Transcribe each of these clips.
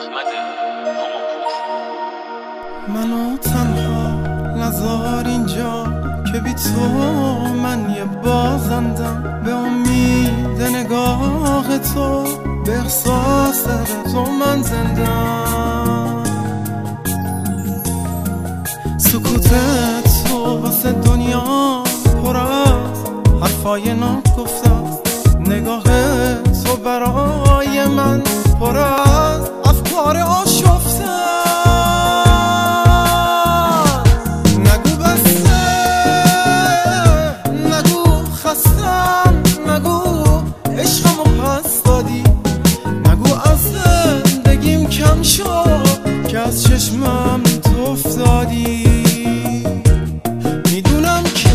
منو تنها نذار اینجا که بی تو من یه بازندم، به امید نگاه تو، به احساس تو من زندم. سکوتت تو واسه دنیا پر از حرفای ناگفتم، نگاه تو برای من پر از افکار آشفته. نگو بسته، نگو خستم، نگو عشقمو پس دادی، نگو از زندگیم کم شد که از چشمم تو افتادی. میدونم که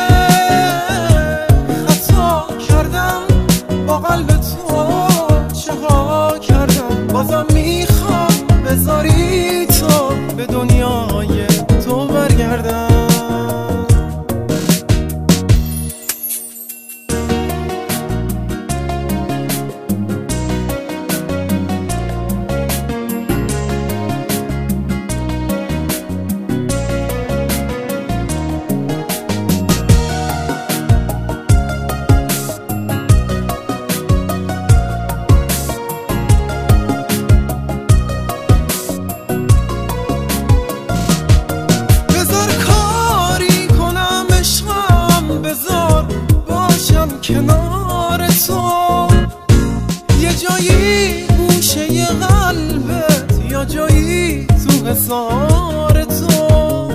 خطا کردم، با قلب تو چه ها کردم، بازم میخوام بذاری تو به دنیای تو برگردم. کنار تو یه جایی گوشه قلبت، یا جایی تو حصار تو،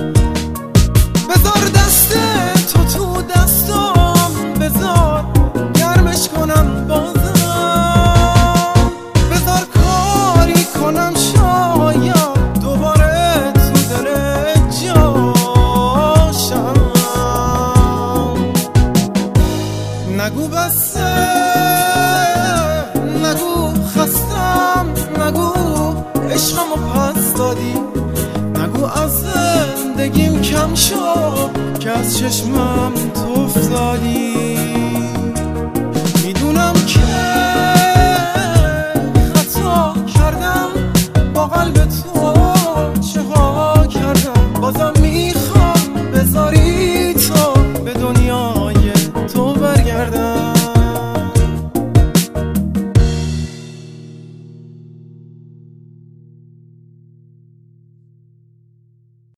بذار دست تو دستم، بذار گرمش کنم بازم، بذار کاری کنم شاید دوباره تو دلت جاشم. نگو بسته، نگو خستم، نگو عشقمو پس دادی، نگو از زندگیم کم شد که از چشمم تو افتادی. میدونم که